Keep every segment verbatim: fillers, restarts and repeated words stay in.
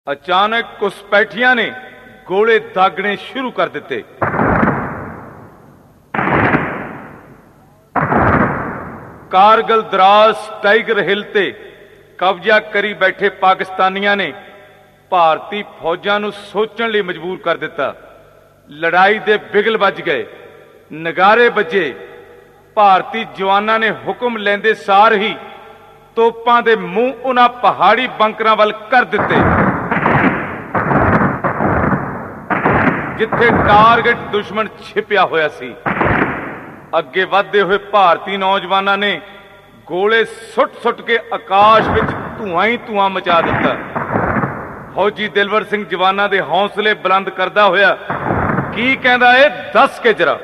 अचानक घुसपैठियां ने गोले दागने शुरू कर दिते। कारगिल द्रास टाइगर हिल ते कब्जा करी बैठे पाकिस्तानियों ने भारतीय फौजां नूं सोचण लई मजबूर कर दिता। लड़ाई दे बिगल बज गए, नगारे बजे। भारतीय जवानां ने हुक्म लेंदे सार ही तोपां दे मूंह उन्हां पहाड़ी बंकरां वल कर दिते जिथे टारगेट दुश्मन छिपिया होया सी। अगे वधदे हुए भारतीय नौजवानों ने गोले सुट सुट के आकाश विच धुआं ही धुआं मचा दिता। फौजी दिलवर सिंह जवानां दे हौसले बुलंद करदा होया की कहंदा है, दस के जरा।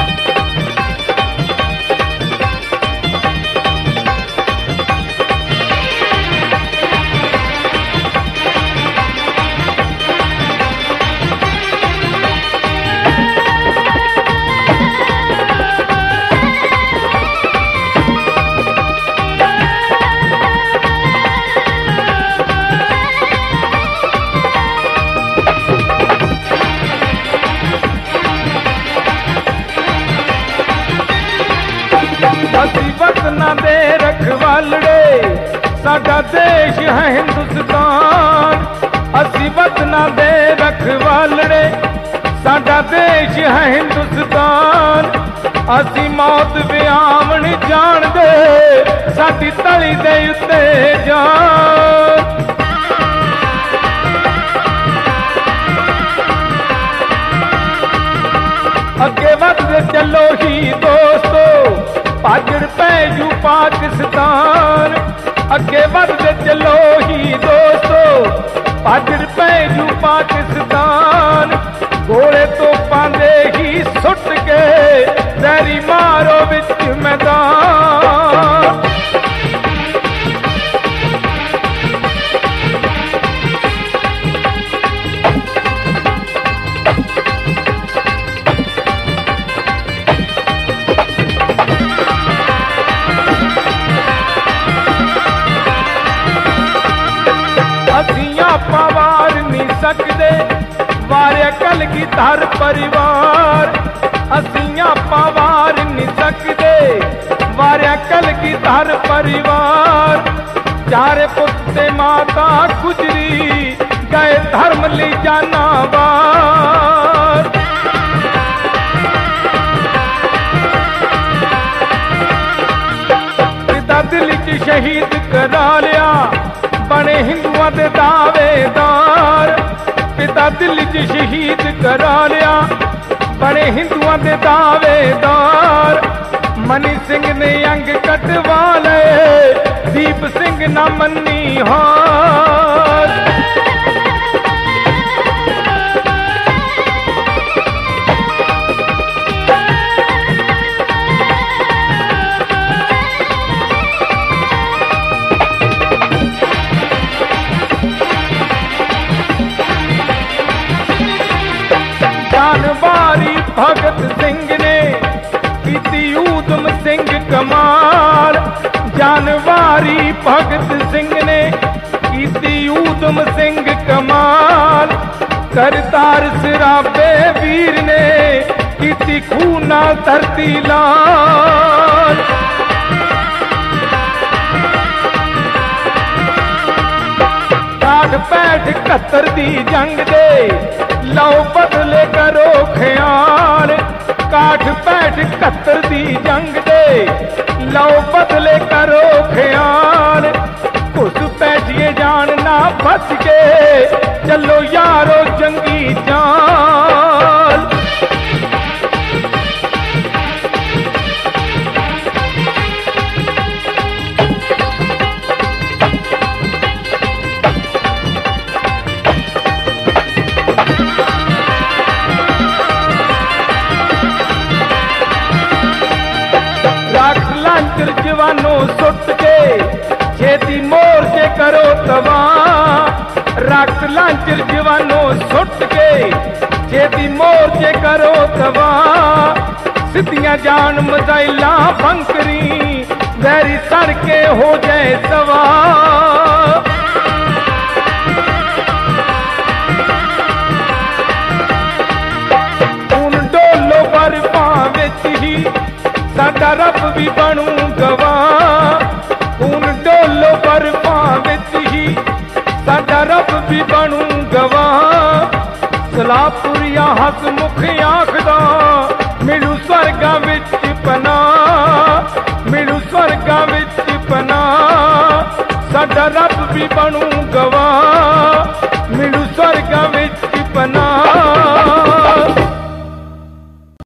दे रखवालड़े साडा देश है हिंदुस्तान। असी वतना दे रखवालड़े साडा देश है हिंदुस्तान। असी मौत विआमण जान दे साडी तली दे उत्ते जान। अगे वधदे चलो ही दोस्तो भाजड़ पैजू पाकिस्तान। अगे बढ़ते चलो ही दोस्तो भाजड़ पैजू पाकिस्तान। घोड़े तो पांदे ही सुट के जहरी मारो विच मैदान। वार नहीं सकते वारे कल की धर परिवार। असियां पवार नहीं सकते वारे कल की धर परिवार। चारे पुत्ते माता गुजरी गए धर्म ली जाना बार। पिता दिल च शहीद करा लिया बने हिंदुआं दे दावेदार। पिता दिल च शहीद करा लिया बने हिंदुआं दे दावेदार। मनी सिंह ने अंग कटवा ले दीप सिंह ना मन्नी हार। जानवारी भगत सिंह ने कीती ऊधम सिंह कमाल। जानवारी भगत सिंह ने कीती ऊधम सिंह कमाल। करतार सिराबे वीर ने कीती खूना धरती लाल। काठ पैठ इकहत्तर दी जंग दे लो बदले करो ख्याल। काठ पैठ इकहत्तर दी जंग दे लो बदले करो ख्याल। घुस पैठिए जान ना बच के चलो यारो जंगी चाल। जवानों सुट के छेती मोर्चे करो तवा। रक्त लांचर जवानों सुट के छेती मोर्चे करो तवा। सिद्धियां जान मजाइला बंकरी गहरी सड़के हो जाए सवा। भी बनू गवाह। खून डोलो बर्फां विच ही साडा रब भी बनू गवाह। सलाहपुरिया हसमुख आखदा मिलू स्वर्गां विच पनाह, मिलू स्वर्गां विच पनाह। साडा रब भी बनू गवाह।